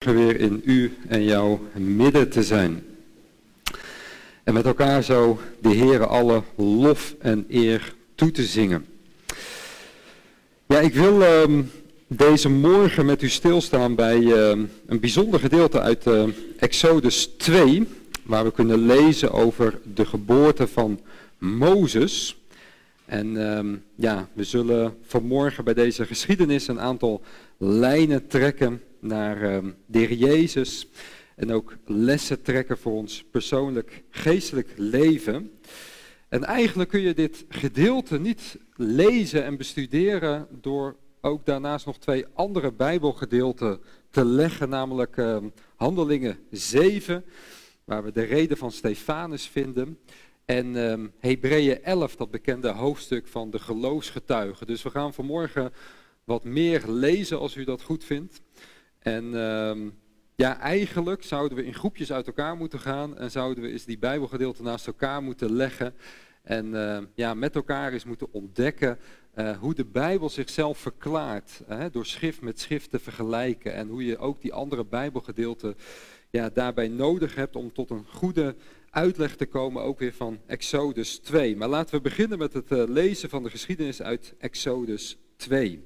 morgen weer in u en jouw midden te zijn. En met elkaar zo de Heere alle lof en eer toe te zingen. Ja, ik wil deze morgen met u stilstaan bij een bijzonder gedeelte uit Exodus 2, waar we kunnen lezen over de geboorte van Mozes. En we zullen vanmorgen bij deze geschiedenis een aantal lijnen trekken naar de Heer Jezus en ook lessen trekken voor ons persoonlijk geestelijk leven. En eigenlijk kun je dit gedeelte niet lezen en bestuderen door ook daarnaast nog 2 andere Bijbelgedeelten te leggen, namelijk Handelingen 7, waar we de reden van Stefanus vinden, en Hebreeën 11, dat bekende hoofdstuk van de geloofsgetuigen. Dus we gaan vanmorgen wat meer lezen als u dat goed vindt. En eigenlijk zouden we in groepjes uit elkaar moeten gaan en zouden we eens die Bijbelgedeelten naast elkaar moeten leggen. En met elkaar eens moeten ontdekken hoe de Bijbel zichzelf verklaart. Door schrift met schrift te vergelijken. En hoe je ook die andere Bijbelgedeelten daarbij nodig hebt om tot een goede uitleg te komen, ook weer van Exodus 2. Maar laten we beginnen met het lezen van de geschiedenis uit Exodus 2.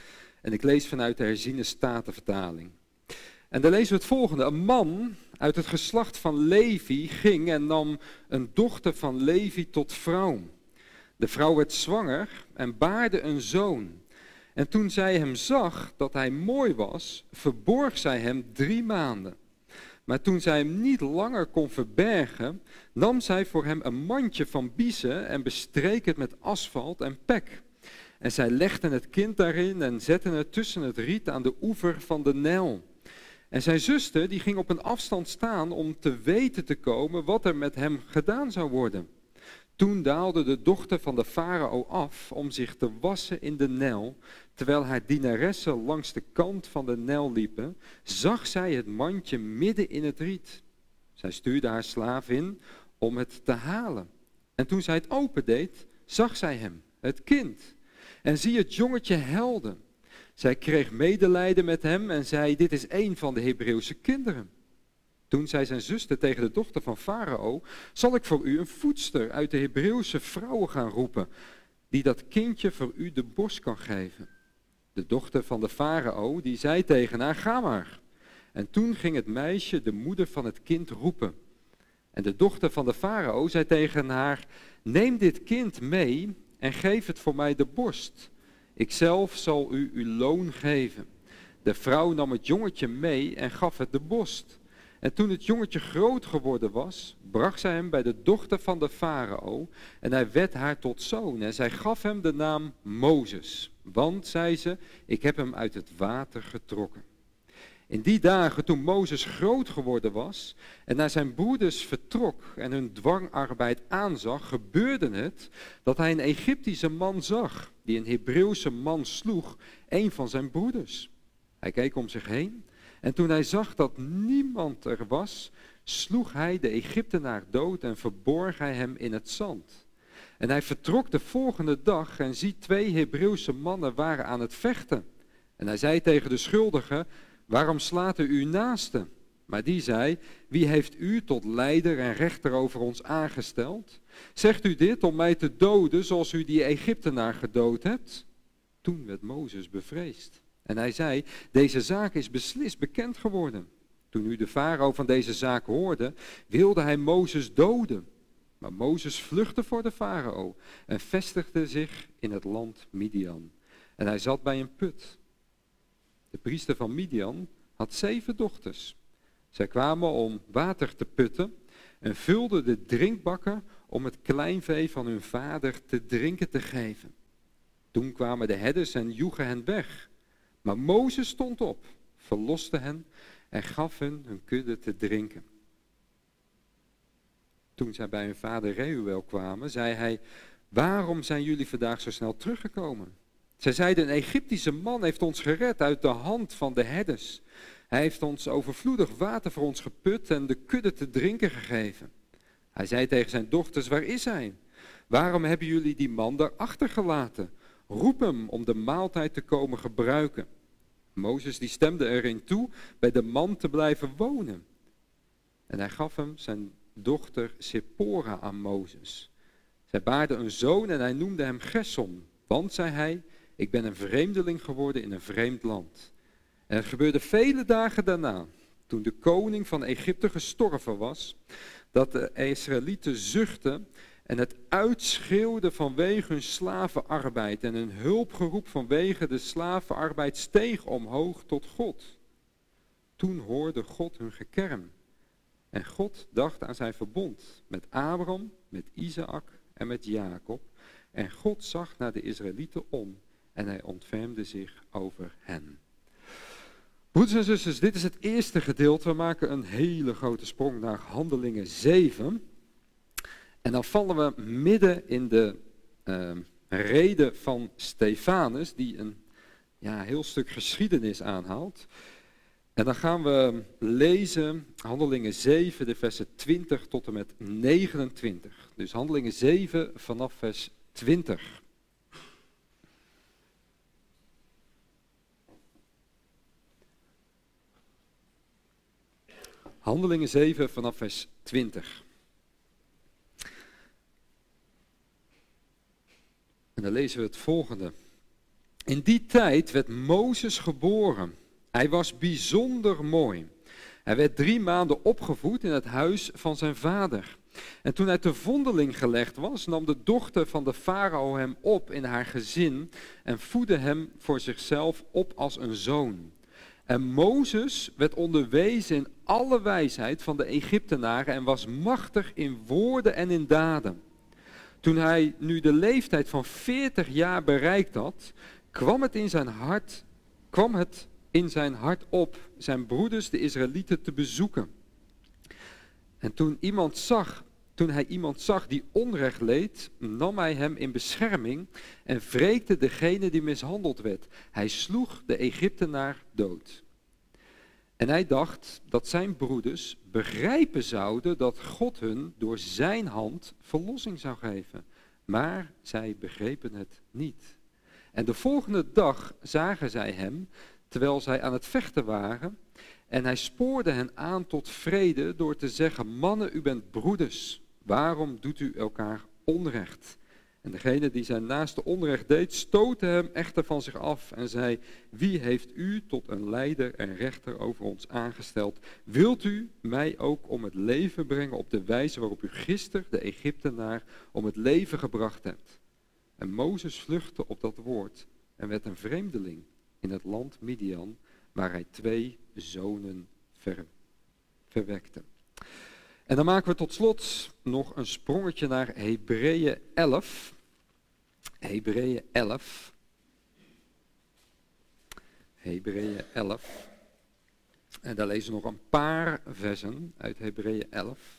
En ik lees vanuit de herziene statenvertaling. En daar lezen we het volgende. Een man uit het geslacht van Levi ging en nam een dochter van Levi tot vrouw. De vrouw werd zwanger en baarde een zoon. En toen zij hem zag dat hij mooi was, verborg zij hem 3 maanden. Maar toen zij hem niet langer kon verbergen, nam zij voor hem een mandje van biezen en bestreek het met asfalt en pek. En zij legden het kind daarin en zetten het tussen het riet aan de oever van de Nijl. En zijn zuster die ging op een afstand staan om te weten te komen wat er met hem gedaan zou worden. Toen daalde de dochter van de farao af om zich te wassen in de Nijl. Terwijl haar dienaressen langs de kant van de Nijl liepen, zag zij het mandje midden in het riet. Zij stuurde haar slavin om het te halen. En toen zij het opendeed, zag zij hem, het kind. En zie, het jongetje huilde. Zij kreeg medelijden met hem en zei, dit is een van de Hebreeuwse kinderen. Toen zei zijn zuster tegen de dochter van Farao, zal ik voor u een voedster uit de Hebreeuwse vrouwen gaan roepen, die dat kindje voor u de borst kan geven. De dochter van de Farao, die zei tegen haar, ga maar. En toen ging het meisje de moeder van het kind roepen. En de dochter van de Farao zei tegen haar, neem dit kind mee en geef het voor mij de borst. Ikzelf zal u uw loon geven. De vrouw nam het jongetje mee en gaf het de borst. En toen het jongetje groot geworden was, bracht zij hem bij de dochter van de farao en hij werd haar tot zoon. En zij gaf hem de naam Mozes, want, zei ze, ik heb hem uit het water getrokken. In die dagen toen Mozes groot geworden was en naar zijn broeders vertrok en hun dwangarbeid aanzag, gebeurde het dat hij een Egyptische man zag, die een Hebreeuwse man sloeg, een van zijn broeders. Hij keek om zich heen en toen hij zag dat niemand er was, sloeg hij de Egyptenaar dood en verborg hij hem in het zand. En hij vertrok de volgende dag en zie 2 Hebreeuwse mannen waren aan het vechten. En hij zei tegen de schuldige, waarom slaat u uw naaste? Maar die zei, wie heeft u tot leider en rechter over ons aangesteld? Zegt u dit om mij te doden zoals u die Egyptenaar gedood hebt? Toen werd Mozes bevreesd. En hij zei, deze zaak is beslist bekend geworden. Toen nu de farao van deze zaak hoorde, wilde hij Mozes doden. Maar Mozes vluchtte voor de farao en vestigde zich in het land Midian. En hij zat bij een put. De priester van Midian had 7 dochters. Zij kwamen om water te putten en vulden de drinkbakken om het kleinvee van hun vader te drinken te geven. Toen kwamen de herders en joegen hen weg. Maar Mozes stond op, verloste hen en gaf hun hun kudde te drinken. Toen zij bij hun vader Reuel kwamen, zei hij, waarom zijn jullie vandaag zo snel teruggekomen? Zij zeiden, een Egyptische man heeft ons gered uit de hand van de herders. Hij heeft ons overvloedig water voor ons geput en de kudde te drinken gegeven. Hij zei tegen zijn dochters, waar is hij? Waarom hebben jullie die man daar achtergelaten? Roep hem om de maaltijd te komen gebruiken. Mozes die stemde erin toe bij de man te blijven wonen. En hij gaf hem zijn dochter Zippora aan Mozes. Zij baarde een zoon en hij noemde hem Gersom. Want, zei hij, ik ben een vreemdeling geworden in een vreemd land. En het gebeurde vele dagen daarna, toen de koning van Egypte gestorven was, dat de Israëlieten zuchtten en het uitschreeuwden vanwege hun slavenarbeid en hun hulpgeroep vanwege de slavenarbeid steeg omhoog tot God. Toen hoorde God hun gekerm. En God dacht aan zijn verbond met Abraham, met Isaac en met Jacob. En God zag naar de Israëlieten om en hij ontfermde zich over hen. Broeders en zusters, dit is het eerste gedeelte. We maken een hele grote sprong naar Handelingen 7. En dan vallen we midden in de rede van Stefanus, die een heel stuk geschiedenis aanhaalt. En dan gaan we lezen Handelingen 7, de versen 20 tot en met 29. Dus Handelingen 7 vanaf vers 20. Handelingen 7 vanaf vers 20. En dan lezen we het volgende. In die tijd werd Mozes geboren. Hij was bijzonder mooi. Hij werd 3 maanden opgevoed in het huis van zijn vader. En toen hij te vondeling gelegd was, nam de dochter van de farao hem op in haar gezin en voedde hem voor zichzelf op als een zoon. En Mozes werd onderwezen in alle wijsheid van de Egyptenaren en was machtig in woorden en in daden. Toen hij nu de leeftijd van 40 jaar bereikt had, kwam het in zijn hart op zijn broeders, de Israëlieten, te bezoeken. En toen hij iemand zag die onrecht leed, nam hij hem in bescherming en wreekte degene die mishandeld werd. Hij sloeg de Egyptenaar dood. En hij dacht dat zijn broeders begrijpen zouden dat God hun door zijn hand verlossing zou geven. Maar zij begrepen het niet. En de volgende dag zagen zij hem, terwijl zij aan het vechten waren. En hij spoorde hen aan tot vrede door te zeggen, mannen, u bent broeders. Waarom doet u elkaar onrecht? En degene die zijn naaste onrecht deed, stootte hem echter van zich af en zei, wie heeft u tot een leider en rechter over ons aangesteld? Wilt u mij ook om het leven brengen op de wijze waarop u gisteren de Egyptenaar om het leven gebracht hebt? En Mozes vluchtte op dat woord en werd een vreemdeling in het land Midian, waar hij 2 zonen verwekte. En dan maken we tot slot nog een sprongetje naar Hebreeën 11. Hebreeën 11. Hebreeën 11. En daar lezen we nog een paar versen uit Hebreeën 11.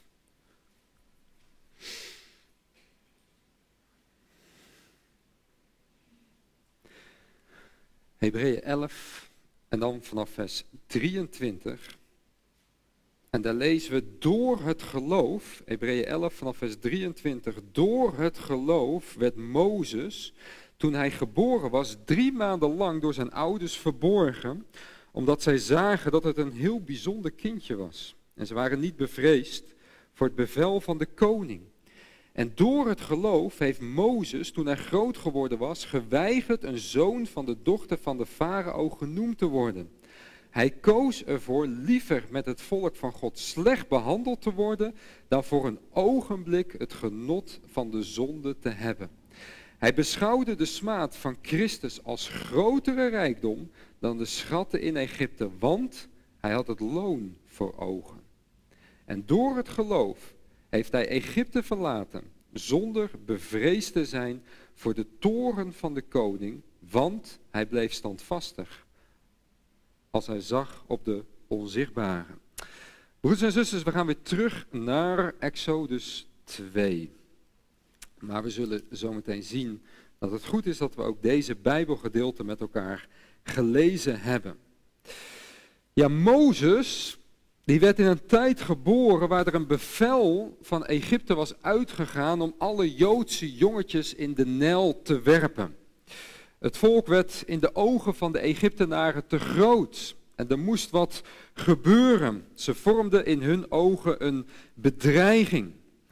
Hebreeën 11 en dan vanaf vers 23. En daar lezen we door het geloof, Hebreeën 11 vanaf vers 23, door het geloof werd Mozes, toen hij geboren was, 3 maanden lang door zijn ouders verborgen, omdat zij zagen dat het een heel bijzonder kindje was. En ze waren niet bevreesd voor het bevel van de koning. En door het geloof heeft Mozes, toen hij groot geworden was, geweigerd een zoon van de dochter van de farao genoemd te worden. Hij koos ervoor liever met het volk van God slecht behandeld te worden, dan voor een ogenblik het genot van de zonde te hebben. Hij beschouwde de smaad van Christus als grotere rijkdom dan de schatten in Egypte, want hij had het loon voor ogen. En door het geloof heeft hij Egypte verlaten, zonder bevreesd te zijn voor de toorn van de koning, want hij bleef standvastig als hij zag op de onzichtbare. Broeders en zusters, we gaan weer terug naar Exodus 2. Maar we zullen zometeen zien dat het goed is dat we ook deze Bijbelgedeelte met elkaar gelezen hebben. Ja, Mozes, die werd in een tijd geboren waar er een bevel van Egypte was uitgegaan om alle Joodse jongetjes in de Nijl te werpen. Het volk werd in de ogen van de Egyptenaren te groot. En er moest wat gebeuren. Ze vormden in hun ogen een bedreiging.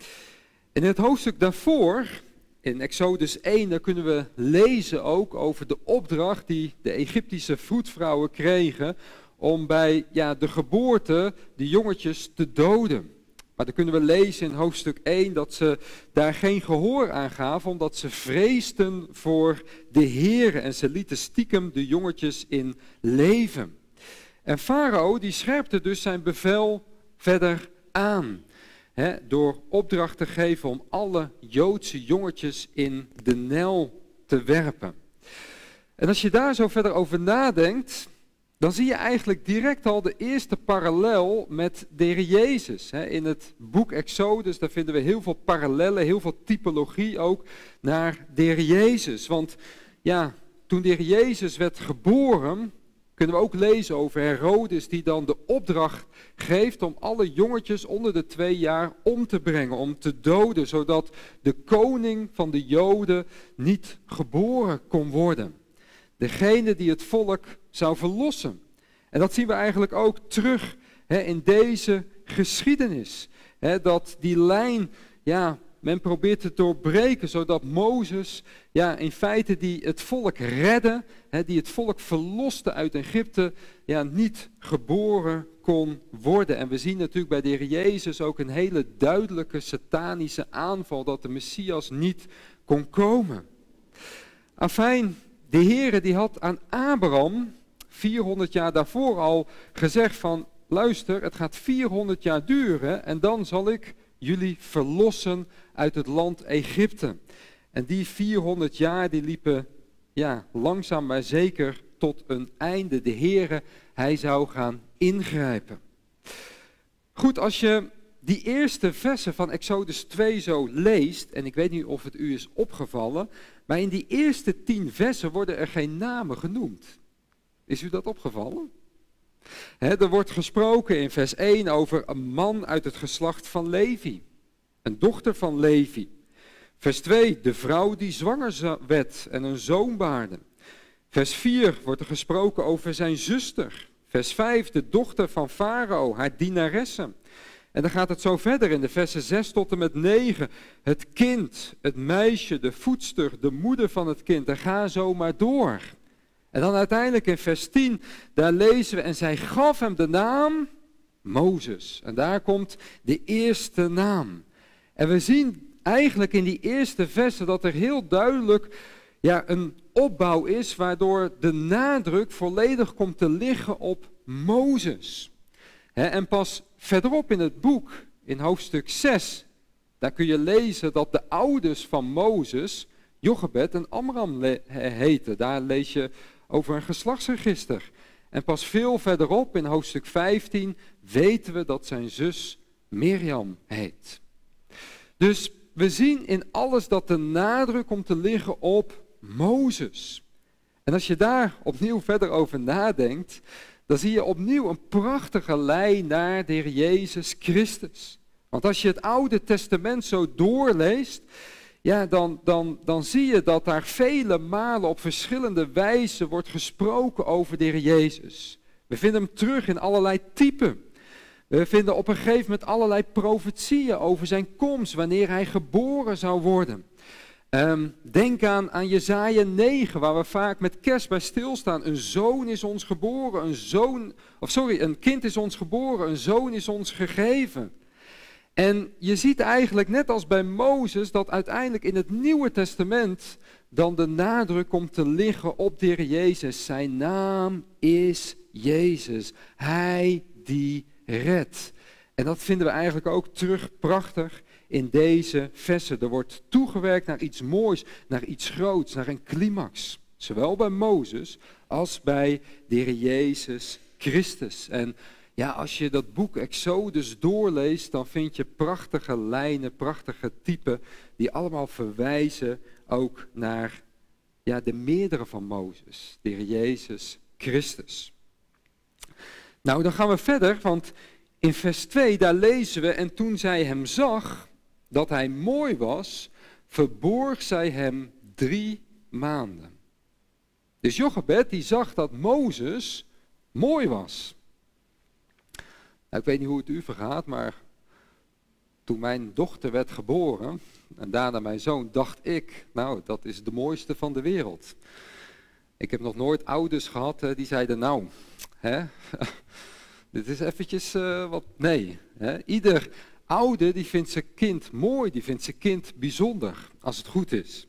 In het hoofdstuk daarvoor, in Exodus 1, daar kunnen we lezen ook over de opdracht die de Egyptische vroedvrouwen kregen om bij de geboorte de jongetjes te doden. Maar dan kunnen we lezen in hoofdstuk 1 dat ze daar geen gehoor aan gaven, omdat ze vreesden voor de Heere en ze lieten stiekem de jongetjes in leven. En Farao die scherpte dus zijn bevel verder aan, door opdracht te geven om alle Joodse jongetjes in de Nijl te werpen. En als je daar zo verder over nadenkt, dan zie je eigenlijk direct al de eerste parallel met de Heer Jezus. In het boek Exodus, daar vinden we heel veel parallellen, heel veel typologie ook naar de Heer Jezus. Want toen de Heer Jezus werd geboren, kunnen we ook lezen over Herodes die dan de opdracht geeft om alle jongetjes onder de 2 jaar om te brengen, om te doden, zodat de koning van de Joden niet geboren kon worden. Degene die het volk zou verlossen. En dat zien we eigenlijk ook terug in deze geschiedenis. Dat die lijn, men probeert te doorbreken, zodat Mozes, in feite die het volk redde, die het volk verloste uit Egypte, niet geboren kon worden. En we zien natuurlijk bij de Heer Jezus ook een hele duidelijke satanische aanval, dat de Messias niet kon komen. Afijn, de Heere die had aan Abraham 400 jaar daarvoor al gezegd van, luister, het gaat 400 jaar duren en dan zal ik jullie verlossen uit het land Egypte. En die 400 jaar die liepen langzaam maar zeker tot een einde. De Heere, hij zou gaan ingrijpen. Goed, als je die eerste versen van Exodus 2 zo leest, en ik weet niet of het u is opgevallen, maar in die eerste 10 versen worden er geen namen genoemd. Is u dat opgevallen? Er wordt gesproken in vers 1 over een man uit het geslacht van Levi, een dochter van Levi. Vers 2, de vrouw die zwanger werd en een zoon baarde. Vers 4 wordt er gesproken over zijn zuster. Vers 5, de dochter van Farao, haar dienaresse. En dan gaat het zo verder in de versen 6 tot en met 9. Het kind, het meisje, de voedster, de moeder van het kind. En ga zo maar door. En dan uiteindelijk in vers 10, daar lezen we, en zij gaf hem de naam Mozes. En daar komt de eerste naam. En we zien eigenlijk in die eerste versen dat er heel duidelijk een opbouw is, waardoor de nadruk volledig komt te liggen op Mozes. En pas verderop in het boek, in hoofdstuk 6, daar kun je lezen dat de ouders van Mozes, Jochebed en Amram heten. Daar lees je over een geslachtsregister. En pas veel verderop, in hoofdstuk 15, weten we dat zijn zus Mirjam heet. Dus we zien in alles dat de nadruk komt te liggen op Mozes. En als je daar opnieuw verder over nadenkt, dan zie je opnieuw een prachtige lijn naar de Heer Jezus Christus. Want als je het Oude Testament zo doorleest, dan zie je dat daar vele malen op verschillende wijzen wordt gesproken over de Heer Jezus. We vinden hem terug in allerlei typen. We vinden op een gegeven moment allerlei profetieën over zijn komst, wanneer hij geboren zou worden. Denk aan Jesaja 9, waar we vaak met kerst bij stilstaan. Een zoon is ons geboren, een kind is ons geboren, een zoon is ons gegeven. En je ziet eigenlijk net als bij Mozes dat uiteindelijk in het Nieuwe Testament dan de nadruk komt te liggen op de Heer Jezus. Zijn naam is Jezus, hij die redt. En dat vinden we eigenlijk ook terug prachtig in deze versen. Er wordt toegewerkt naar iets moois, naar iets groots, naar een climax. Zowel bij Mozes als bij de Heer Jezus Christus. En als je dat boek Exodus doorleest, dan vind je prachtige lijnen, prachtige typen, die allemaal verwijzen ook naar de meerdere van Mozes, de Heer Jezus Christus. Nou, dan gaan we verder, want in vers 2, daar lezen we, en toen zij hem zag, dat hij mooi was, verborg zij hem 3 maanden. Dus Jochebed die zag dat Mozes mooi was. Nou, ik weet niet hoe het u vergaat, maar toen mijn dochter werd geboren en daarna mijn zoon, dacht ik, nou, dat is de mooiste van de wereld. Ik heb nog nooit ouders gehad die zeiden, nou, dit is eventjes wat, nee. Ieder ouder die vindt zijn kind mooi, die vindt zijn kind bijzonder, als het goed is.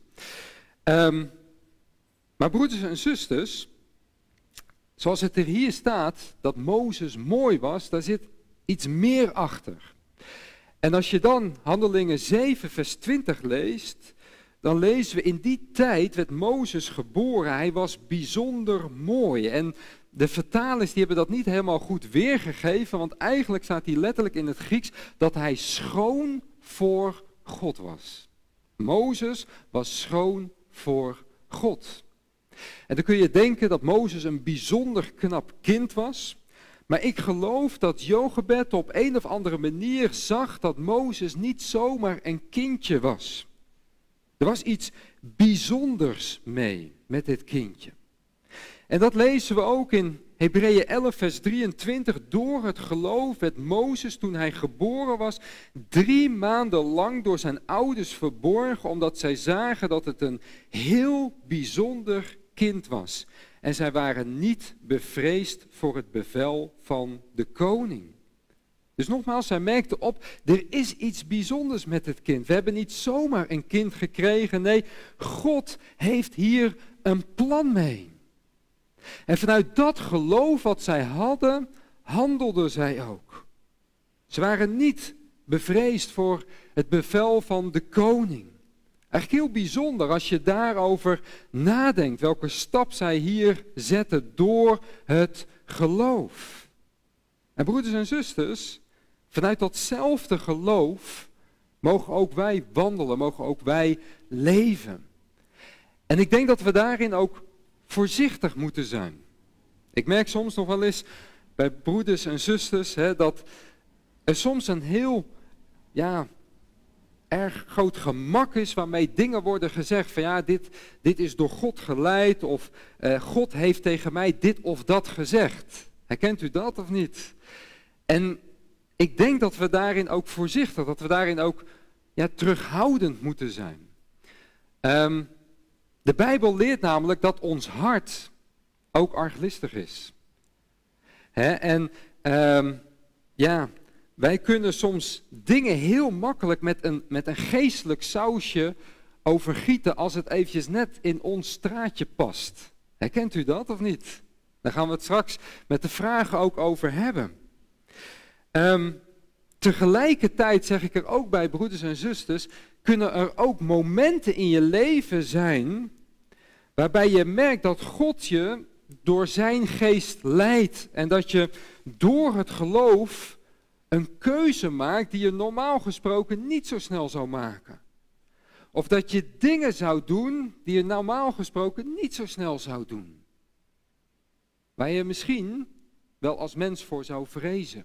Maar broeders en zusters, zoals het er hier staat, dat Mozes mooi was, daar zit iets meer achter. En als je dan Handelingen 7 vers 20 leest, dan lezen we in die tijd werd Mozes geboren. Hij was bijzonder mooi. En de vertalers die hebben dat niet helemaal goed weergegeven, want eigenlijk staat hier letterlijk in het Grieks dat hij schoon voor God was. Mozes was schoon voor God. En dan kun je denken dat Mozes een bijzonder knap kind was. Maar ik geloof dat Jochebed op een of andere manier zag dat Mozes niet zomaar een kindje was. Er was iets bijzonders mee met dit kindje. En dat lezen we ook in Hebreeën 11 vers 23. Door het geloof werd Mozes toen hij geboren was 3 maanden lang door zijn ouders verborgen, omdat zij zagen dat het een heel bijzonder kind was. En zij waren niet bevreesd voor het bevel van de koning. Dus nogmaals, zij merkte op, er is iets bijzonders met het kind. We hebben niet zomaar een kind gekregen, nee, God heeft hier een plan mee. En vanuit dat geloof wat zij hadden, handelden zij ook. Ze waren niet bevreesd voor het bevel van de koning. Eigenlijk heel bijzonder als je daarover nadenkt, welke stap zij hier zetten door het geloof. En broeders en zusters, vanuit datzelfde geloof mogen ook wij wandelen, mogen ook wij leven. En ik denk dat we daarin ook voorzichtig moeten zijn. Ik merk soms nog wel eens bij broeders en zusters dat er soms een heel erg groot gemak is waarmee dingen worden gezegd van ja, dit is door God geleid of God heeft tegen mij dit of dat gezegd. Herkent u dat of niet? En ik denk dat we daarin ook voorzichtig, dat we daarin ook terughoudend moeten zijn. De Bijbel leert namelijk dat ons hart ook arglistig is. Wij kunnen soms dingen heel makkelijk met een geestelijk sausje overgieten als het eventjes net in ons straatje past. Herkent u dat of niet? Daar gaan we het straks met de vragen ook over hebben. Tegelijkertijd zeg ik er ook bij, broeders en zusters, kunnen er ook momenten in je leven zijn waarbij je merkt dat God je door zijn geest leidt en dat je door het geloof een keuze maakt die je normaal gesproken niet zo snel zou maken. Of dat je dingen zou doen die je normaal gesproken niet zo snel zou doen. Waar je misschien wel als mens voor zou vrezen.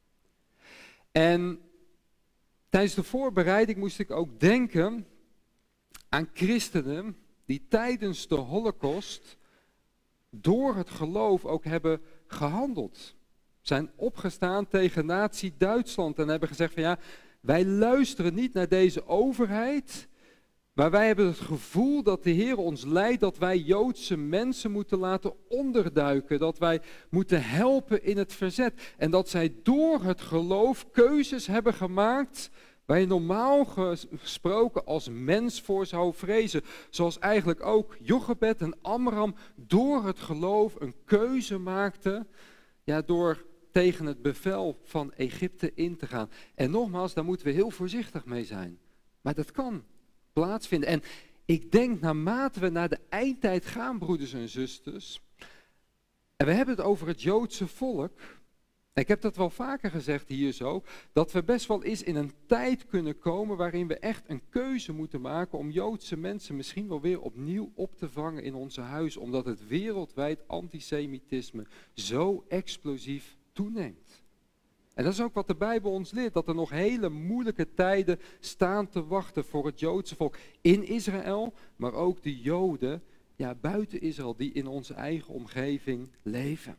En tijdens de voorbereiding moest ik ook denken aan christenen die tijdens de Holocaust door het geloof ook hebben gehandeld. Zijn opgestaan tegen Nazi-Duitsland en hebben gezegd van ja, wij luisteren niet naar deze overheid, maar wij hebben het gevoel dat de Heer ons leidt, dat wij Joodse mensen moeten laten onderduiken, dat wij moeten helpen in het verzet. En dat zij door het geloof keuzes hebben gemaakt waar je normaal gesproken als mens voor zou vrezen. Zoals eigenlijk ook Jochebed en Amram door het geloof een keuze maakten, door tegen het bevel van Egypte in te gaan. En nogmaals, daar moeten we heel voorzichtig mee zijn. Maar dat kan plaatsvinden. En ik denk naarmate we naar de eindtijd gaan, broeders en zusters, en we hebben het over het Joodse volk, ik heb dat wel vaker gezegd hier zo, dat we best wel eens in een tijd kunnen komen waarin we echt een keuze moeten maken om Joodse mensen misschien wel weer opnieuw op te vangen in onze huis, omdat het wereldwijd antisemitisme zo explosief toeneemt. En dat is ook wat de Bijbel ons leert, dat er nog hele moeilijke tijden staan te wachten voor het Joodse volk in Israël, maar ook de Joden buiten Israël, die in onze eigen omgeving leven.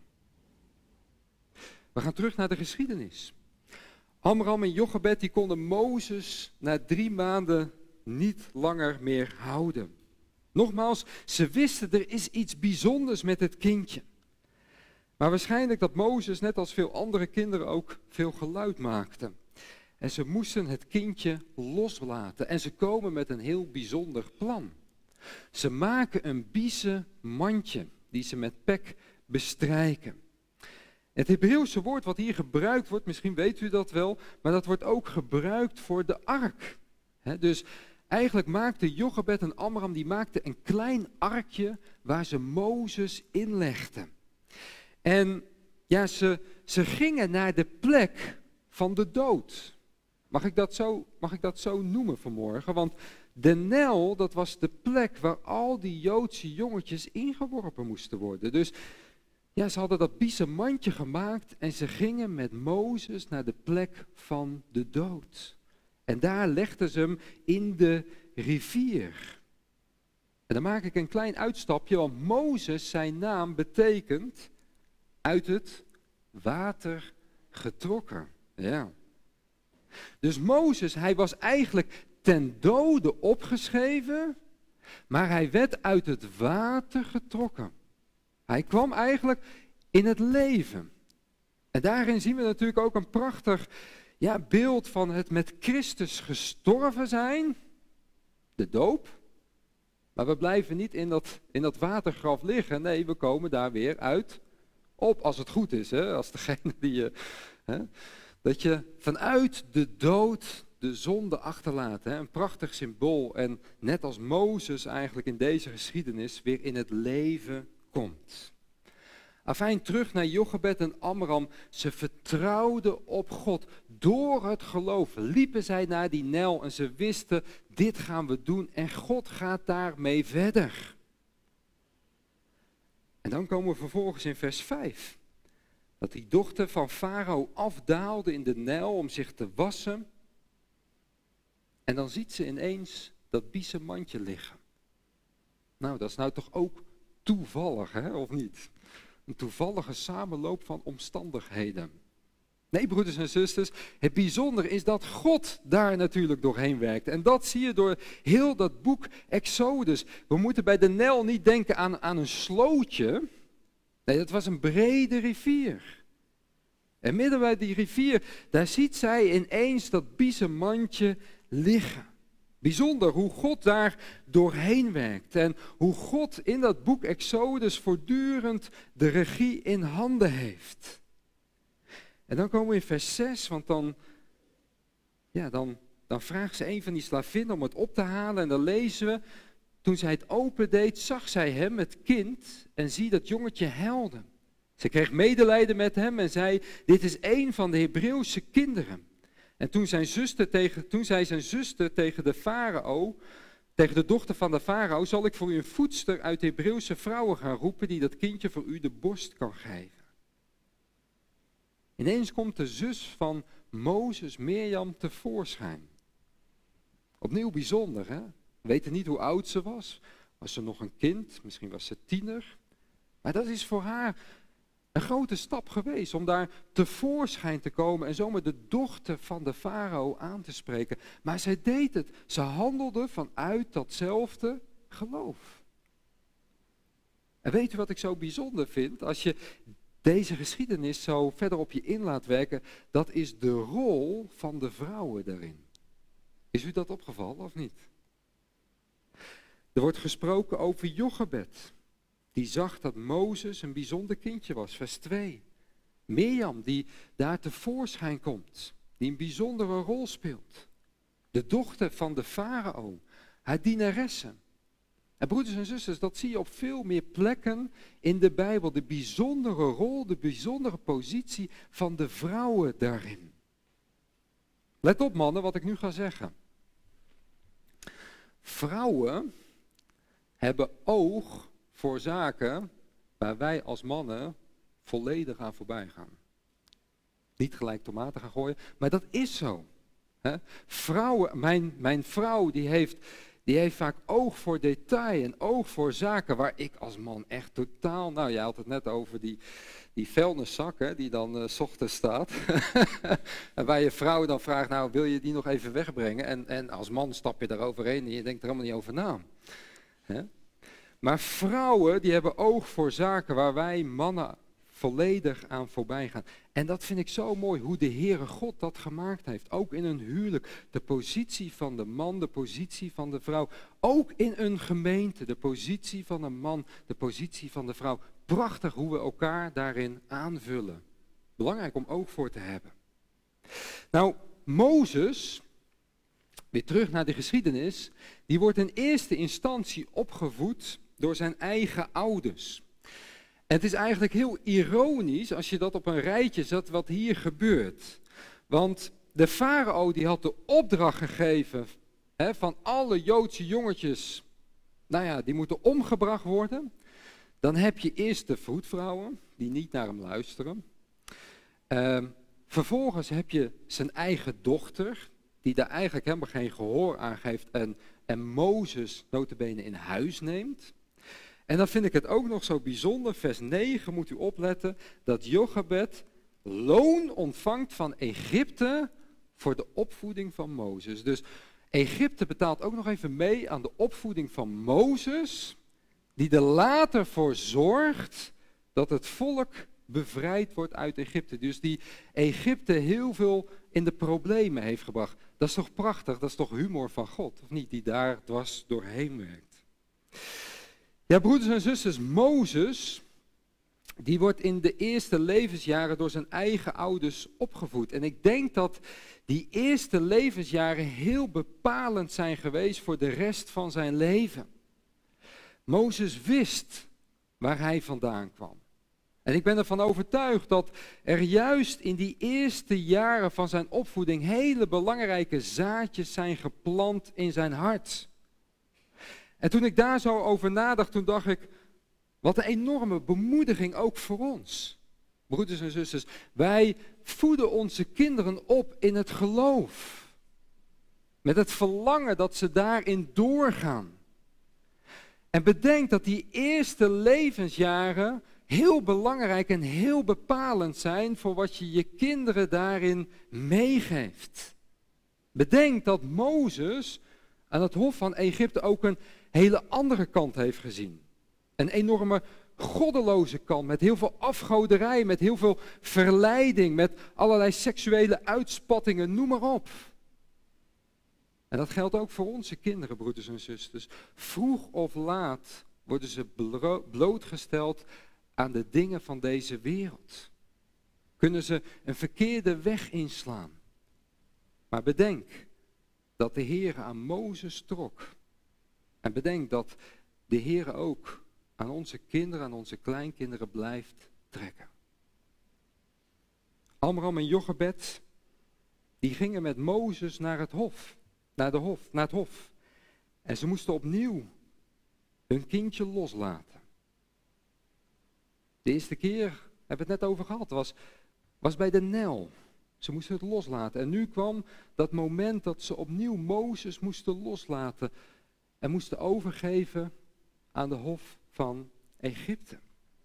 We gaan terug naar de geschiedenis. Amram en Jochebed die konden Mozes na 3 maanden niet langer meer houden. Nogmaals, ze wisten er is iets bijzonders met het kindje. Maar waarschijnlijk dat Mozes, net als veel andere kinderen ook, veel geluid maakte. En ze moesten het kindje loslaten. En ze komen met een heel bijzonder plan. Ze maken een biezen mandje die ze met pek bestrijken. Het Hebreeuwse woord wat hier gebruikt wordt, misschien weet u dat wel, maar dat wordt ook gebruikt voor de ark. Dus eigenlijk maakte Jochebed en Amram, die maakten een klein arkje waar ze Mozes inlegden. En ja, ze gingen naar de plek van de dood. Mag ik dat zo noemen vanmorgen? Want de Nijl, dat was de plek waar al die Joodse jongetjes ingeworpen moesten worden. Dus ja, ze hadden dat biezen mandje gemaakt en ze gingen met Mozes naar de plek van de dood. En daar legden ze hem in de rivier. En dan maak ik een klein uitstapje, want Mozes, zijn naam betekent uit het water getrokken. Ja. Dus Mozes, hij was eigenlijk ten dode opgeschreven, maar hij werd uit het water getrokken. Hij kwam eigenlijk in het leven. En daarin zien we natuurlijk ook een prachtig beeld van het met Christus gestorven zijn, de doop. Maar we blijven niet in dat watergraf liggen. Nee, we komen daar weer uit op, als het goed is. Hè? Als degene die je... Dat je vanuit de dood de zonde achterlaat. Hè? Een prachtig symbool. En net als Mozes eigenlijk in deze geschiedenis weer in het leven komt. Afijn, terug naar Jochebed en Amram. Ze vertrouwden op God. Door het geloof liepen zij naar die Nijl en ze wisten, dit gaan we doen en God gaat daarmee verder. En dan komen we vervolgens in vers 5. Dat die dochter van Farao afdaalde in de Nijl om zich te wassen. En dan ziet ze ineens dat biezen mandje liggen. Nou, dat is nou toch ook toevallig, hè, of niet? Een toevallige samenloop van omstandigheden. Nee, broeders en zusters, het bijzondere is dat God daar natuurlijk doorheen werkt. En dat zie je door heel dat boek Exodus. We moeten bij de Nijl niet denken aan een slootje. Nee, dat was een brede rivier. En midden bij die rivier, daar ziet zij ineens dat biezenmandje liggen. Bijzonder hoe God daar doorheen werkt. En hoe God in dat boek Exodus voortdurend de regie in handen heeft. En dan komen we in vers 6, want dan vraagt ze een van die slavinnen om het op te halen. En dan lezen we, toen zij het opendeed, zag zij hem, het kind, en zie dat jongetje huilde. Ze kreeg medelijden met hem en zei, dit is een van de Hebreeuwse kinderen. En toen zei zijn zuster tegen de farao, tegen de dochter van de farao, zal ik voor u een voedster uit de Hebreeuwse vrouwen gaan roepen, die dat kindje voor u de borst kan geven. Ineens komt de zus van Mozes, Mirjam, tevoorschijn. Opnieuw bijzonder, hè? We weten niet hoe oud ze was. Was ze nog een kind? Misschien was ze tiener. Maar dat is voor haar een grote stap geweest om daar tevoorschijn te komen en zomaar de dochter van de farao aan te spreken. Maar zij deed het. Ze handelde vanuit datzelfde geloof. En weet u wat ik zo bijzonder vind? Als je deze geschiedenis zo verder op je in laat werken, dat is de rol van de vrouwen daarin. Is u dat opgevallen of niet? Er wordt gesproken over Jochebed. Die zag dat Mozes een bijzonder kindje was, vers 2. Mirjam, die daar tevoorschijn komt, die een bijzondere rol speelt. De dochter van de farao, haar dienaresse. En broeders en zusters, dat zie je op veel meer plekken in de Bijbel. De bijzondere rol, de bijzondere positie van de vrouwen daarin. Let op mannen, wat ik nu ga zeggen. Vrouwen hebben oog voor zaken waar wij als mannen volledig aan voorbij gaan. Niet gelijk tomaten gaan gooien, maar dat is zo. Vrouwen, mijn vrouw die heeft die heeft vaak oog voor detail en oog voor zaken waar ik als man echt totaal... Nou, jij had het net over die vuilniszak, hè, die dan 's ochtends staat. En waar je vrouw dan vraagt, nou, wil je die nog even wegbrengen? En als man stap je daar overheen en je denkt er helemaal niet over na. Hè? Maar vrouwen, die hebben oog voor zaken waar wij mannen volledig aan voorbij gaan. En dat vind ik zo mooi, hoe de Heere God dat gemaakt heeft. Ook in een huwelijk. De positie van de man, de positie van de vrouw. Ook in een gemeente, de positie van een man, de positie van de vrouw. Prachtig hoe we elkaar daarin aanvullen. Belangrijk om oog voor te hebben. Nou, Mozes, weer terug naar de geschiedenis, die wordt in eerste instantie opgevoed door zijn eigen ouders. En het is eigenlijk heel ironisch als je dat op een rijtje zet wat hier gebeurt. Want de farao die had de opdracht gegeven van alle Joodse jongetjes, nou ja, die moeten omgebracht worden. Dan heb je eerst de vroedvrouwen die niet naar hem luisteren. Vervolgens heb je zijn eigen dochter, die daar eigenlijk helemaal geen gehoor aan geeft en Mozes nota bene in huis neemt. En dan vind ik het ook nog zo bijzonder, vers 9 moet u opletten, dat Jochebed loon ontvangt van Egypte voor de opvoeding van Mozes. Dus Egypte betaalt ook nog even mee aan de opvoeding van Mozes, die er later voor zorgt dat het volk bevrijd wordt uit Egypte. Dus die Egypte heel veel in de problemen heeft gebracht. Dat is toch prachtig, dat is toch humor van God, of niet? Die daar dwars doorheen werkt. Ja, broeders en zusters, Mozes, die wordt in de eerste levensjaren door zijn eigen ouders opgevoed. En ik denk dat die eerste levensjaren heel bepalend zijn geweest voor de rest van zijn leven. Mozes wist waar hij vandaan kwam. En ik ben ervan overtuigd dat er juist in die eerste jaren van zijn opvoeding hele belangrijke zaadjes zijn geplant in zijn hart. En toen ik daar zo over nadacht, toen dacht ik, wat een enorme bemoediging ook voor ons. Broeders en zusters, wij voeden onze kinderen op in het geloof. Met het verlangen dat ze daarin doorgaan. En bedenk dat die eerste levensjaren heel belangrijk en heel bepalend zijn voor wat je je kinderen daarin meegeeft. Bedenk dat Mozes aan het hof van Egypte ook een hele andere kant heeft gezien. Een enorme goddeloze kant, met heel veel afgoderij, met heel veel verleiding, met allerlei seksuele uitspattingen, noem maar op. En dat geldt ook voor onze kinderen, broeders en zusters. Vroeg of laat worden ze blootgesteld aan de dingen van deze wereld. Kunnen ze een verkeerde weg inslaan. Maar bedenk dat de Heer aan Mozes trok. En bedenk dat de Heer ook aan onze kinderen, aan onze kleinkinderen blijft trekken. Amram en Jochebed, die gingen met Mozes naar het hof. Naar het hof. En ze moesten opnieuw hun kindje loslaten. De eerste keer, hebben we het net over gehad, was bij de Nijl. Ze moesten het loslaten. En nu kwam dat moment dat ze opnieuw Mozes moesten loslaten. En moesten overgeven aan de hof van Egypte.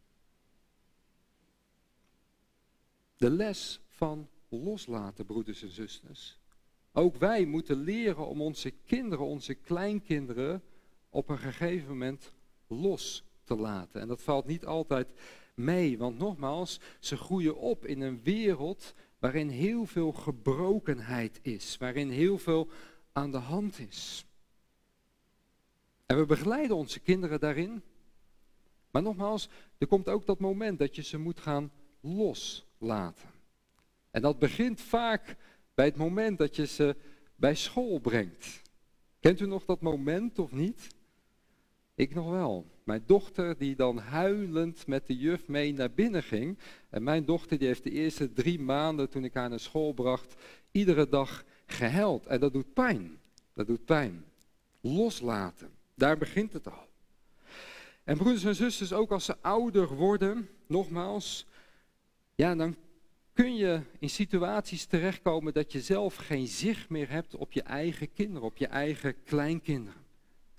De les van loslaten, broeders en zusters. Ook wij moeten leren om onze kinderen, onze kleinkinderen op een gegeven moment los te laten. En dat valt niet altijd mee, want nogmaals, ze groeien op in een wereld waarin heel veel gebrokenheid is, waarin heel veel aan de hand is. En we begeleiden onze kinderen daarin. Maar nogmaals, er komt ook dat moment dat je ze moet gaan loslaten. En dat begint vaak bij het moment dat je ze bij school brengt. Kent u nog dat moment of niet? Ik nog wel. Mijn dochter die dan huilend met de juf mee naar binnen ging. En mijn dochter die heeft de eerste 3 maanden toen ik haar naar school bracht, iedere dag gehuild. En dat doet pijn. Dat doet pijn. Loslaten. Daar begint het al. En broeders en zusters, ook als ze ouder worden, nogmaals, ja, dan kun je in situaties terechtkomen dat je zelf geen zicht meer hebt op je eigen kinderen, op je eigen kleinkinderen.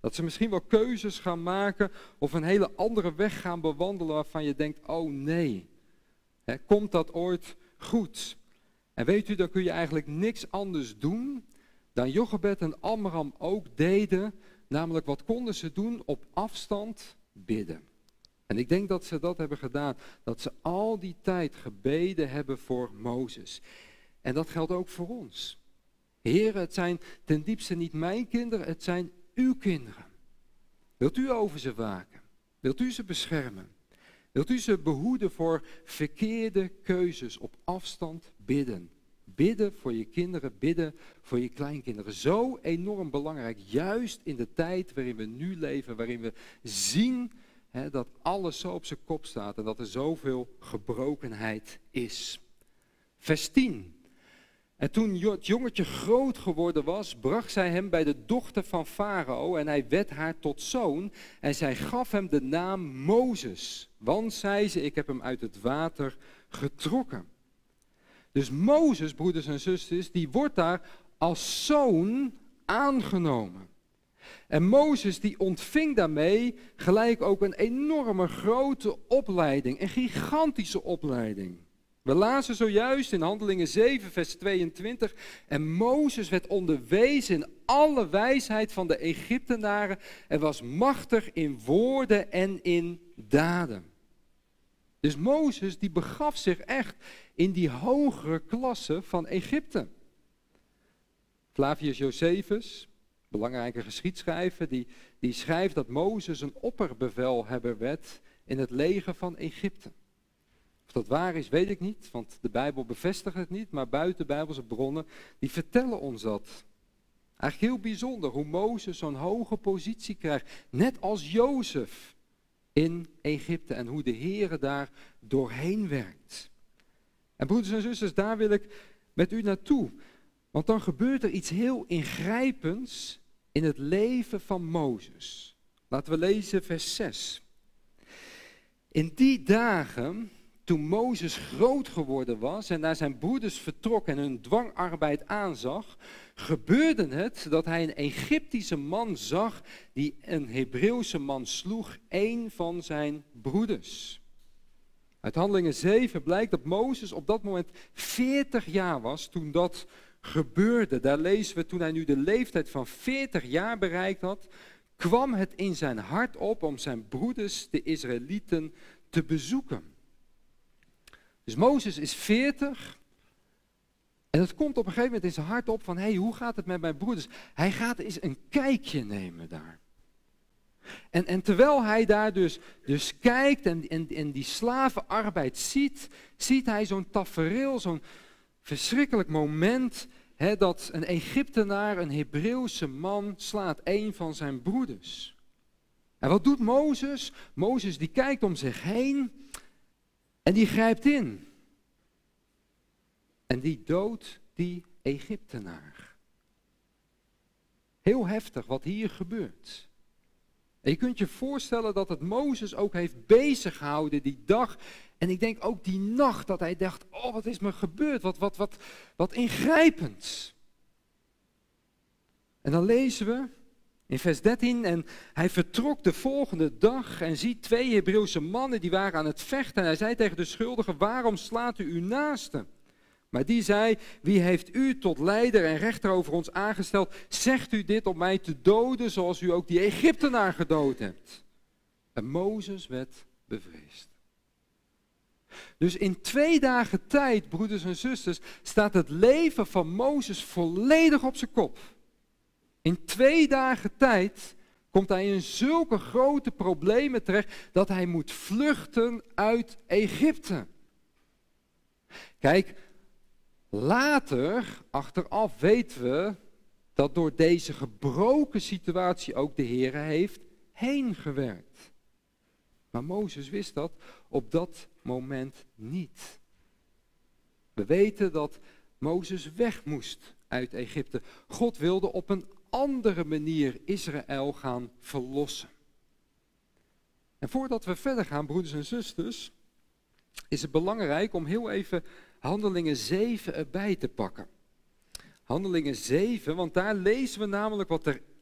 Dat ze misschien wel keuzes gaan maken of een hele andere weg gaan bewandelen waarvan je denkt, oh nee, komt dat ooit goed? En weet u, dan kun je eigenlijk niks anders doen dan Jochebed en Amram ook deden, namelijk wat konden ze doen? Op afstand bidden. En ik denk dat ze dat hebben gedaan, dat ze al die tijd gebeden hebben voor Mozes. En dat geldt ook voor ons. Heer, het zijn ten diepste niet mijn kinderen, het zijn uw kinderen. Wilt u over ze waken? Wilt u ze beschermen? Wilt u ze behoeden voor verkeerde keuzes, op afstand bidden? Bidden voor je kinderen, bidden voor je kleinkinderen. Zo enorm belangrijk, juist in de tijd waarin we nu leven, waarin we zien dat alles zo op zijn kop staat en dat er zoveel gebrokenheid is. Vers 10. En toen het jongetje groot geworden was, bracht zij hem bij de dochter van Farao en hij wed haar tot zoon. En zij gaf hem de naam Mozes, want, zei ze, ik heb hem uit het water getrokken. Dus Mozes, broeders en zusters, die wordt daar als zoon aangenomen. En Mozes die ontving daarmee gelijk ook een enorme grote opleiding, een gigantische opleiding. We lazen zojuist in Handelingen 7 vers 22, en Mozes werd onderwezen in alle wijsheid van de Egyptenaren en was machtig in woorden en in daden. Dus Mozes die begaf zich echt in die hogere klasse van Egypte. Flavius Josephus, belangrijke geschiedschrijver, die schrijft dat Mozes een opperbevelhebber werd in het leger van Egypte. Of dat waar is, weet ik niet, want de Bijbel bevestigt het niet, maar buitenbijbelse bronnen, die vertellen ons dat. Eigenlijk heel bijzonder hoe Mozes zo'n hoge positie krijgt, net als Jozef in Egypte en hoe de Heere daar doorheen werkt. En broeders en zusters, daar wil ik met u naartoe, want dan gebeurt er iets heel ingrijpends in het leven van Mozes. Laten we lezen vers 6. In die dagen, toen Mozes groot geworden was en naar zijn broeders vertrok en hun dwangarbeid aanzag, gebeurde het dat hij een Egyptische man zag die een Hebreeuwse man sloeg, een van zijn broeders. Uit Handelingen 7 blijkt dat Mozes op dat moment 40 jaar was toen dat gebeurde. Daar lezen we, toen hij nu de leeftijd van 40 jaar bereikt had, kwam het in zijn hart op om zijn broeders, de Israëlieten, te bezoeken. Dus Mozes is 40 en het komt op een gegeven moment in zijn hart op van, hé, hoe gaat het met mijn broeders? Hij gaat eens een kijkje nemen daar. En terwijl hij daar dus kijkt en die slavenarbeid ziet hij zo'n tafereel, zo'n verschrikkelijk moment, dat een Egyptenaar, een Hebreeuwse man, slaat een van zijn broeders. En wat doet Mozes? Mozes die kijkt om zich heen en die grijpt in. En die doodt die Egyptenaar. Heel heftig wat hier gebeurt. En je kunt je voorstellen dat het Mozes ook heeft beziggehouden die dag. En ik denk ook die nacht dat hij dacht, oh, wat is me gebeurd, wat ingrijpend. En dan lezen we in vers 13, en hij vertrok de volgende dag en ziet 2 Hebreeuwse mannen die waren aan het vechten. En hij zei tegen de schuldige, waarom slaat u uw naaste? Maar die zei, wie heeft u tot leider en rechter over ons aangesteld? Zegt u dit om mij te doden zoals u ook die Egyptenaar gedood hebt? En Mozes werd bevreesd. Dus in 2 dagen tijd, broeders en zusters, staat het leven van Mozes volledig op zijn kop. In 2 dagen tijd komt hij in zulke grote problemen terecht dat hij moet vluchten uit Egypte. Kijk, later, achteraf weten we dat door deze gebroken situatie ook de Heere heeft heen gewerkt. Maar Mozes wist dat op dat moment niet. We weten dat Mozes weg moest uit Egypte. God wilde op een andere manier Israël gaan verlossen. En voordat we verder gaan, broeders en zusters, is het belangrijk om heel even Handelingen 7 erbij te pakken. Handelingen 7, want daar lezen we namelijk wat er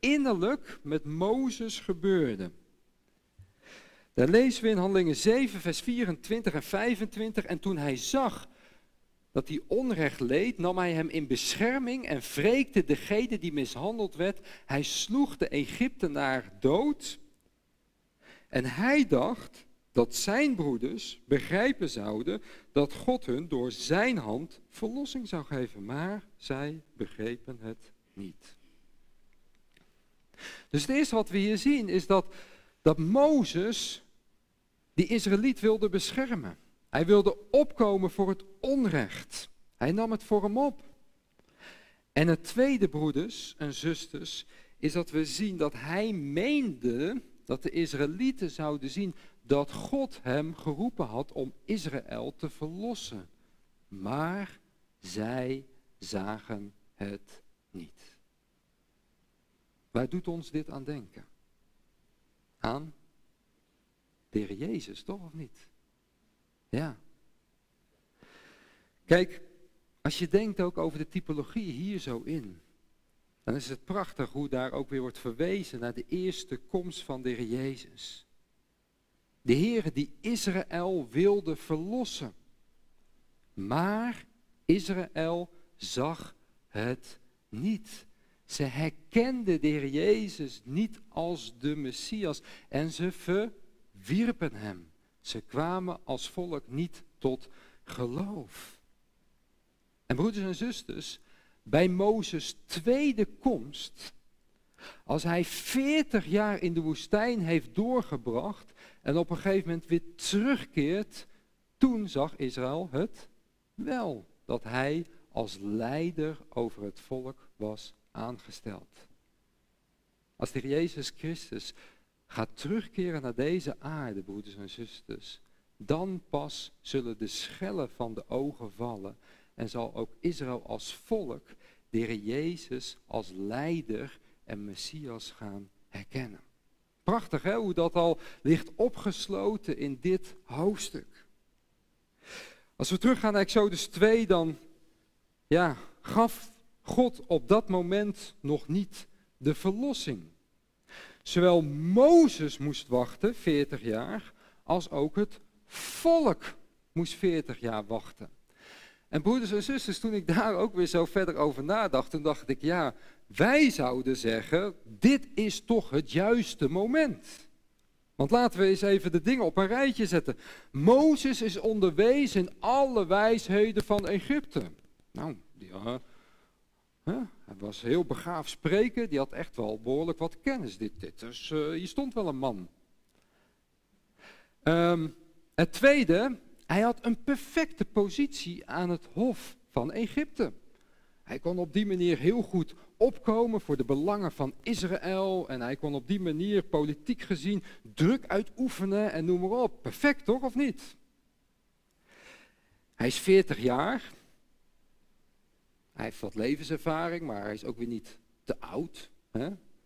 innerlijk met Mozes gebeurde. Daar lezen we in Handelingen 7, vers 24 en 25. En toen hij zag dat hij onrecht leed, nam hij hem in bescherming en wreekte degene die mishandeld werd. Hij sloeg de Egyptenaar dood. En hij dacht dat zijn broeders begrijpen zouden dat God hun door zijn hand verlossing zou geven. Maar zij begrepen het niet. Dus het eerste wat we hier zien is dat Mozes die Israëliet wilde beschermen. Hij wilde opkomen voor het onrecht. Hij nam het voor hem op. En het tweede, broeders en zusters, is dat we zien dat hij meende dat de Israëlieten zouden zien dat God hem geroepen had om Israël te verlossen. Maar zij zagen het niet. Waar doet ons dit aan denken? Aan de Heer Jezus, toch of niet? Ja. Kijk, als je denkt ook over de typologie hier zo in, dan is het prachtig hoe daar ook weer wordt verwezen naar de eerste komst van de Heer Jezus. De Heer die Israël wilde verlossen. Maar Israël zag het niet. Ze herkenden de Heer Jezus niet als de Messias en ze verwierpen hem. Ze kwamen als volk niet tot geloof. En broeders en zusters, bij Mozes' tweede komst, als hij 40 jaar in de woestijn heeft doorgebracht en op een gegeven moment weer terugkeert, toen zag Israël het wel, dat hij als leider over het volk was aangesteld. Als de Heer Jezus Christus gaat terugkeren naar deze aarde, broeders en zusters, dan pas zullen de schellen van de ogen vallen en zal ook Israël als volk de Heer Jezus als leider en Messias gaan herkennen. Prachtig hè, hoe dat al ligt opgesloten in dit hoofdstuk. Als we teruggaan naar Exodus 2, dan gaf God op dat moment nog niet de verlossing. Zowel Mozes moest wachten, 40 jaar, als ook het volk moest 40 jaar wachten. En broeders en zusters, toen ik daar ook weer zo verder over nadacht, toen dacht ik, ja, wij zouden zeggen, dit is toch het juiste moment. Want laten we eens even de dingen op een rijtje zetten. Mozes is onderwezen in alle wijsheden van Egypte. Nou, ja, hij was heel begaafd spreken, die had echt wel behoorlijk wat kennis. Hier stond wel een man. Het tweede, hij had een perfecte positie aan het hof van Egypte. Hij kon op die manier heel goed opkomen voor de belangen van Israël. En hij kon op die manier politiek gezien druk uitoefenen en noem maar op. Perfect toch, of niet? Hij is 40 jaar. Hij heeft wat levenservaring, maar hij is ook weer niet te oud. Hè?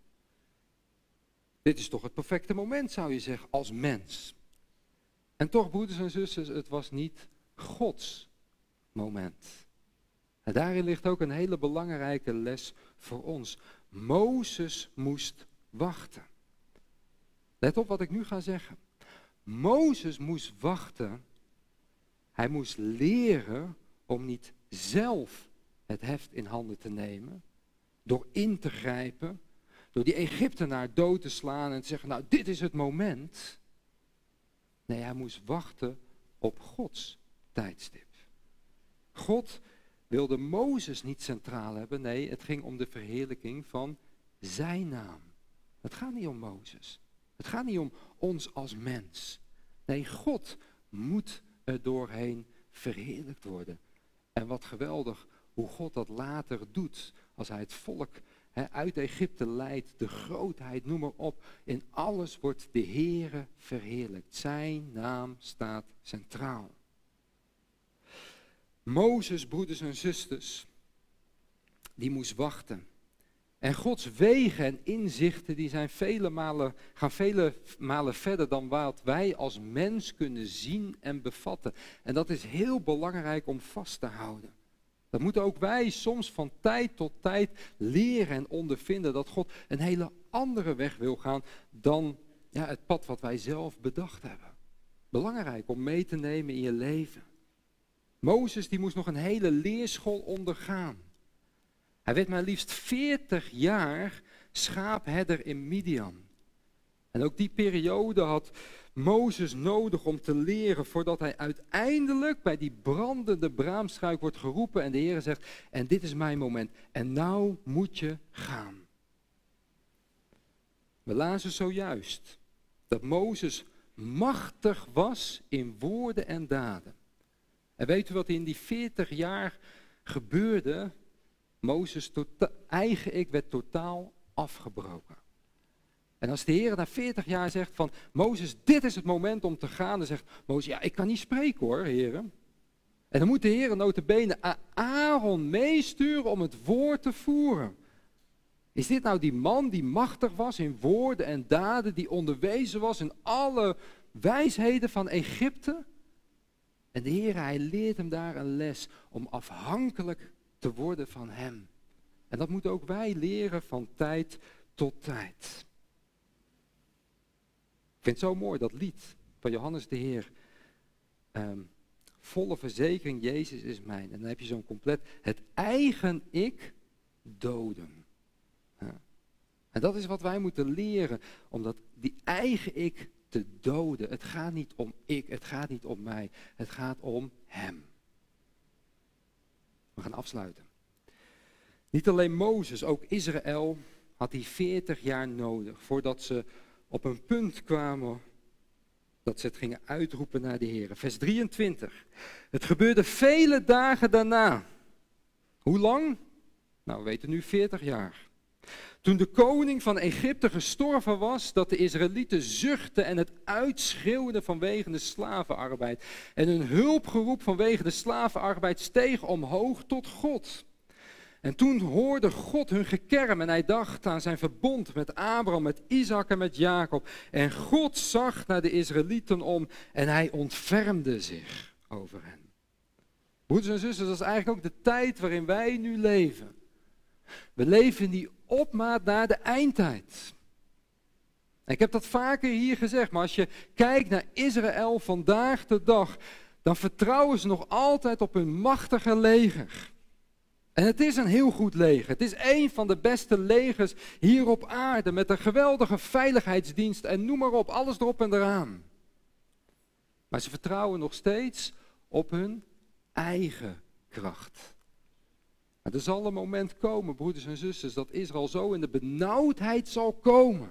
Dit is toch het perfecte moment, zou je zeggen, als mens. En toch, broeders en zusters, het was niet Gods moment. En daarin ligt ook een hele belangrijke les voor ons. Mozes moest wachten. Let op wat ik nu ga zeggen. Mozes moest wachten. Hij moest leren om niet zelf het heft in handen te nemen. Door in te grijpen. Door die Egyptenaar dood te slaan en te zeggen, nou dit is het moment. Nee, hij moest wachten op Gods tijdstip. God wilde Mozes niet centraal hebben. Nee, het ging om de verheerlijking van zijn naam. Het gaat niet om Mozes. Het gaat niet om ons als mens. Nee, God moet er doorheen verheerlijkt worden. En wat geweldig hoe God dat later doet. Als hij het volk uit Egypte leidt, de grootheid, noem maar op. In alles wordt de Heere verheerlijkt. Zijn naam staat centraal. Mozes, broeders en zusters, die moest wachten. En Gods wegen en inzichten die zijn gaan vele malen verder dan wat wij als mens kunnen zien en bevatten. En dat is heel belangrijk om vast te houden. Dat moeten ook wij soms van tijd tot tijd leren en ondervinden dat God een hele andere weg wil gaan dan het pad wat wij zelf bedacht hebben. Belangrijk om mee te nemen in je leven. Mozes die moest nog een hele leerschool ondergaan. Hij werd maar liefst 40 jaar schaapherder in Midian. En ook die periode had Mozes nodig om te leren voordat hij uiteindelijk bij die brandende braamstruik wordt geroepen en de Heer zegt, en dit is mijn moment en nou moet je gaan. We lazen zojuist dat Mozes machtig was in woorden en daden. En weet u wat in die 40 jaar gebeurde? Mozes eigen ik werd totaal afgebroken. En als de Heer na 40 jaar zegt van, Mozes, dit is het moment om te gaan. Dan zegt Mozes, ja, ik kan niet spreken hoor, Heer. En dan moet de Heer nota bene Aaron meesturen om het woord te voeren. Is dit nou die man die machtig was in woorden en daden, die onderwezen was in alle wijsheden van Egypte? En de Heer, hij leert hem daar een les om afhankelijk te worden van hem. En dat moeten ook wij leren van tijd tot tijd. Ik vind het zo mooi, dat lied van Johannes de Heer. Volle verzekering, Jezus is mijn. En dan heb je zo'n compleet, het eigen ik doden. Ja. En dat is wat wij moeten leren, omdat die eigen ik te doden. Het gaat niet om ik, het gaat niet om mij, het gaat om hem. We gaan afsluiten. Niet alleen Mozes, ook Israël had die 40 jaar nodig voordat ze op een punt kwamen dat ze het gingen uitroepen naar de Heer. Vers 23. Het gebeurde vele dagen daarna. Hoe lang? Nou, we weten nu 40 jaar. Toen de koning van Egypte gestorven was, dat de Israëlieten zuchtten en het uitschreeuwden vanwege de slavenarbeid. En hun hulpgeroep vanwege de slavenarbeid steeg omhoog tot God. En toen hoorde God hun gekerm en hij dacht aan zijn verbond met Abraham, met Isaac en met Jacob. En God zag naar de Israëlieten om en hij ontfermde zich over hen. Broeders en zusters, dat is eigenlijk ook de tijd waarin wij nu leven. We leven in die opmaat naar de eindtijd. En ik heb dat vaker hier gezegd, maar als je kijkt naar Israël vandaag de dag, dan vertrouwen ze nog altijd op hun machtige leger. En het is een heel goed leger. Het is een van de beste legers hier op aarde, met een geweldige veiligheidsdienst en noem maar op, alles erop en eraan. Maar ze vertrouwen nog steeds op hun eigen kracht. Maar er zal een moment komen, broeders en zusters, dat Israël zo in de benauwdheid zal komen.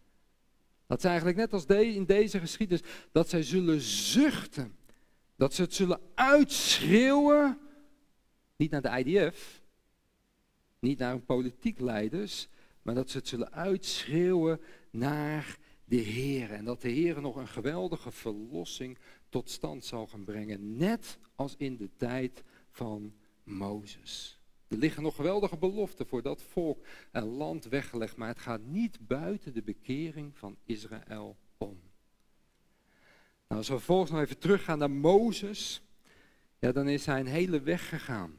Dat is eigenlijk net als in deze geschiedenis, dat zij zullen zuchten. Dat ze het zullen uitschreeuwen, niet naar de IDF, niet naar hun politiek leiders, maar dat ze het zullen uitschreeuwen naar de Heer. En dat de Heer nog een geweldige verlossing tot stand zal gaan brengen, net als in de tijd van Mozes. Er liggen nog geweldige beloften voor dat volk en land weggelegd, maar het gaat niet buiten de bekering van Israël om. Nou, als we vervolgens nog even teruggaan naar Mozes, ja, dan is hij een hele weg gegaan.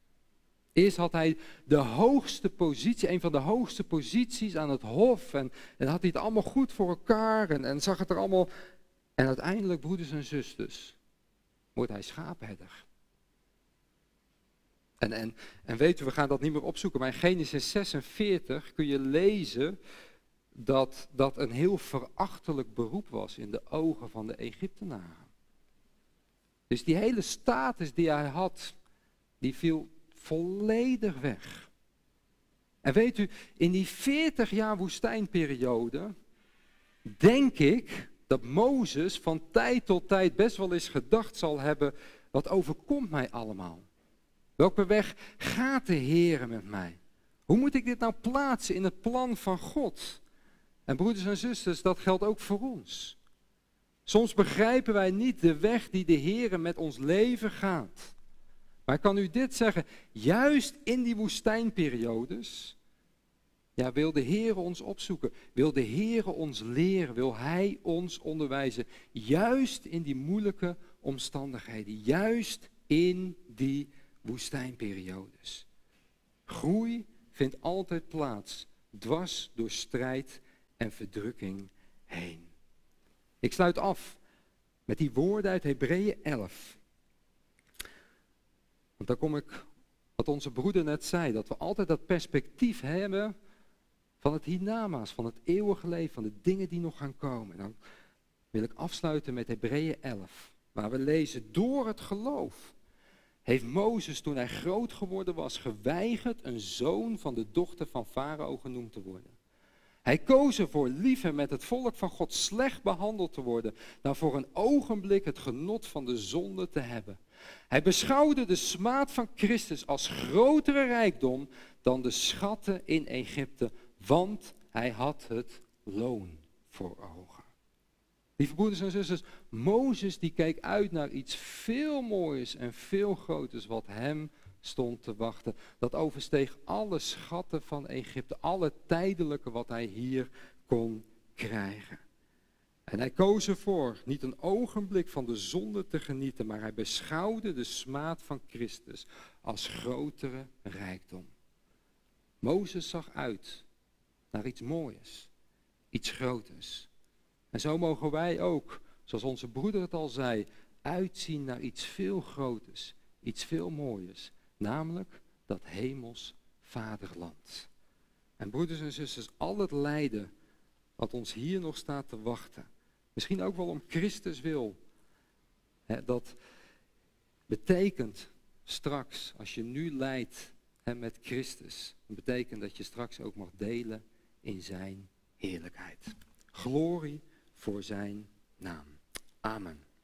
Eerst had hij de hoogste positie, een van de hoogste posities aan het hof en had hij het allemaal goed voor elkaar en zag het er allemaal. En uiteindelijk, broeders en zusters, wordt hij schaapherder. En weet u, we gaan dat niet meer opzoeken, maar in Genesis 46 kun je lezen dat dat een heel verachtelijk beroep was in de ogen van de Egyptenaren. Dus die hele status die hij had, die viel volledig weg. En weet u, in die 40 jaar woestijnperiode, denk ik dat Mozes van tijd tot tijd best wel eens gedacht zal hebben, wat overkomt mij allemaal? Welke weg gaat de Heer met mij? Hoe moet ik dit nou plaatsen in het plan van God? En broeders en zusters, dat geldt ook voor ons. Soms begrijpen wij niet de weg die de Heer met ons leven gaat. Maar ik kan u dit zeggen, juist in die woestijnperiodes, ja, wil de Heer ons opzoeken, wil de Heer ons leren, wil Hij ons onderwijzen. Juist in die moeilijke omstandigheden, juist in die woestijnperiodes. Groei vindt altijd plaats, dwars door strijd en verdrukking heen. Ik sluit af met die woorden uit Hebreeën 11. Want dan kom ik, wat onze broeder net zei, dat we altijd dat perspectief hebben van het hiernamaals, van het eeuwige leven, van de dingen die nog gaan komen. En dan wil ik afsluiten met Hebreeën 11, waar we lezen, door het geloof heeft Mozes, toen hij groot geworden was, geweigerd een zoon van de dochter van Farao genoemd te worden. Hij koos ervoor liever met het volk van God slecht behandeld te worden, dan voor een ogenblik het genot van de zonde te hebben. Hij beschouwde de smaad van Christus als grotere rijkdom dan de schatten in Egypte, want hij had het loon voor ogen. Lieve broeders en zusters, Mozes die keek uit naar iets veel moois en veel groters wat hem stond te wachten. Dat oversteeg alle schatten van Egypte, alle tijdelijke wat hij hier kon krijgen. En hij koos ervoor niet een ogenblik van de zonde te genieten, maar hij beschouwde de smaad van Christus als grotere rijkdom. Mozes zag uit naar iets moois, iets groters. En zo mogen wij ook, zoals onze broeder het al zei, uitzien naar iets veel groters, iets veel mooiers. Namelijk dat hemels vaderland. En broeders en zusters, al het lijden wat ons hier nog staat te wachten, misschien ook wel om Christus wil, dat betekent straks, als je nu lijdt met Christus, dat betekent dat je straks ook mag delen in zijn heerlijkheid. Glorie voor zijn naam. Amen.